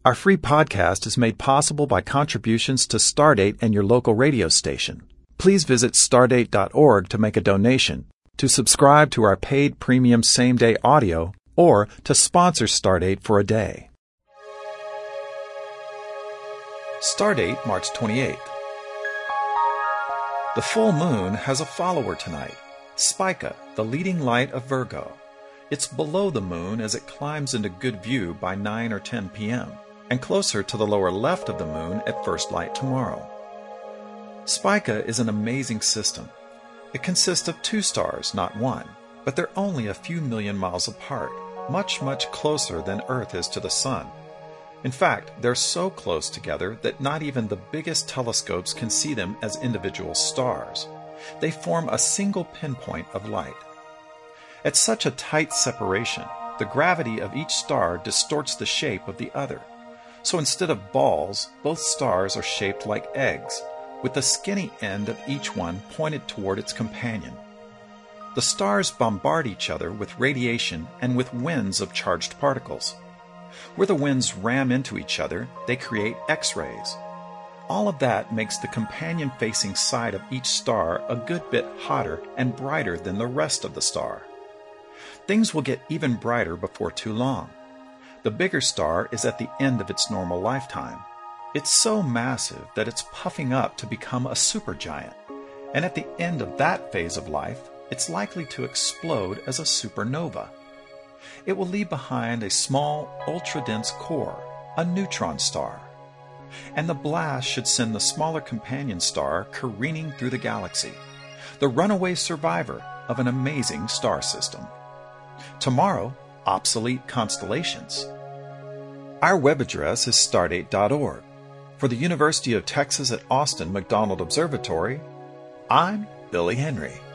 Our free podcast is made possible by contributions to Stardate and your local radio station. Please visit stardate.org to make a donation, to subscribe to our paid premium same-day audio, or to sponsor Stardate for a day. Stardate, March 28th. The full moon has a follower tonight, Spica, the leading light of Virgo. It's below the moon as it climbs into good view by 9 or 10 p.m., and closer to the lower left of the moon at first light tomorrow. Spica is an amazing system. It consists of 2 stars, not 1, but they're only a few million miles apart, much, much closer than Earth is to the Sun. In fact, they're so close together that not even the biggest telescopes can see them as individual stars. They form a single pinpoint of light. At such a tight separation, the gravity of each star distorts the shape of the other. So instead of balls, both stars are shaped like eggs, with the skinny end of each one pointed toward its companion. The stars bombard each other with radiation and with winds of charged particles. Where the winds ram into each other, they create X-rays. All of that makes the companion-facing side of each star a good bit hotter and brighter than the rest of the star. Things will get even brighter before too long. The bigger star is at the end of its normal lifetime. It's so massive that it's puffing up to become a supergiant, and at the end of that phase of life, it's likely to explode as a supernova. It will leave behind a small, ultra-dense core, a neutron star. And the blast should send the smaller companion star careening through the galaxy, the runaway survivor of an amazing star system. Tomorrow, obsolete constellations. Our web address is stardate.org. For the University of Texas at Austin McDonald Observatory, I'm Billy Henry.